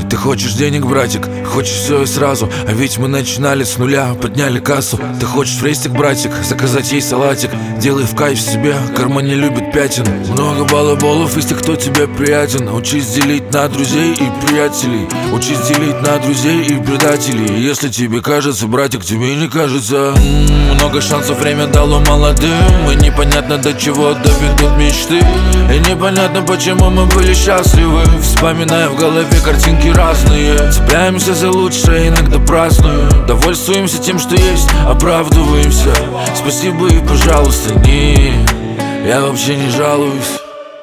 Ты хочешь денег, братик, хочешь все и сразу. А ведь мы начинали с нуля, подняли кассу. Ты хочешь фрестик, братик, заказать ей салатик. Делай в кайф себе, карма не любит пятен. Много балаболов из тех, кто тебе приятен. Учись делить на друзей и приятелей. Учись делить на друзей и предателей. Если тебе кажется, братик, тебе не кажется. Много шансов время дало молодым. И непонятно, до чего доведут мечты. И непонятно, почему мы были счастливы. Вспоминая в голове картинки разные. Цепляемся за лучшее, иногда празднуем. Довольствуемся тем, что есть, оправдываемся. Спасибо и пожалуйста, не. Я вообще не жалуюсь.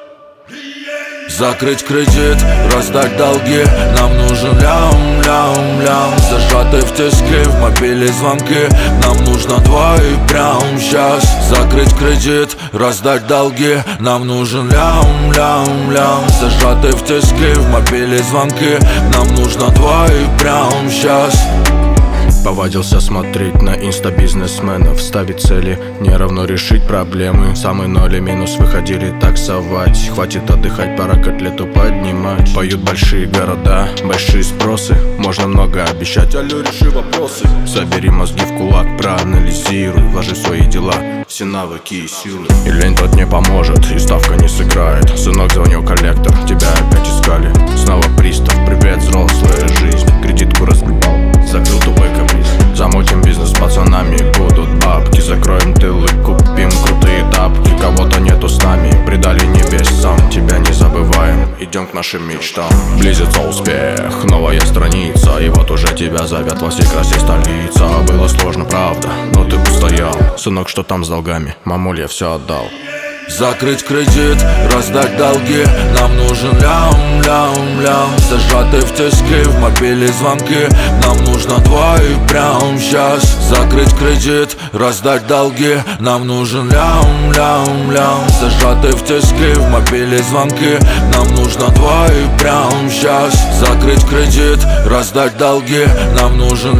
Закрыть кредит, раздать долги. Нам нужен лям. Зажатые в тиске, в мобиле звонки. Нам нужно двое прям сейчас. Закрыть кредит, раздать долги. Нам нужен лям. Зажатые в тиске, в мобиле звонки. Нам нужно двое прям сейчас. Повадился смотреть на инста-бизнесменов. Ставить цели не равно решить проблемы. Самый ноль и минус выходили таксовать. Хватит отдыхать, пора котлету поднимать. Поют большие города, большие спросы. Можно много обещать, алло, реши вопросы. Собери мозги в кулак, проанализируй. Вложи в свои дела все навыки и силы. И лень тут не поможет, и ставка не сыграет. Сынок, звонил коллектор, тебя опять искали. Снова пристав, привет, взрослая жизнь. Кредитку разгребал, закрыл тупой каприз. Замутим бизнес с пацанами, будут бабки. Закроем тылы, купим крутые тапки. Кого-то нету с нами, предали небесам. Тебя не забываем, идем к нашим мечтам. Близится успех, новая страница. И вот уже тебя зовет во всей красе столица. Было сложно, правда, но ты устоял. Сынок, что там с долгами? Мамуль, я все отдал. Закрыть кредит, раздать долги. Нам нужен лям. Зажатые в тиске, в мобиле звонки. Нам нужно двое прям сейчас. Закрыть кредит, раздать долги. Нам нужен лям. Зажатые в тиске, в мобиле звонки. Нам нужно двое прям сейчас. Закрыть кредит, раздать долги. Нам нужен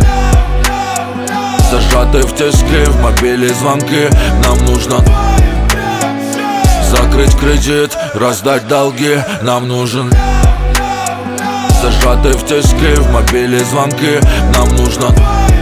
зажатые в тиске, в мобиле звонки. Нам нужно закрыть кредит, раздать долги. Нам нужен зажатые в тиске, в мобиле звонки. Нам нужно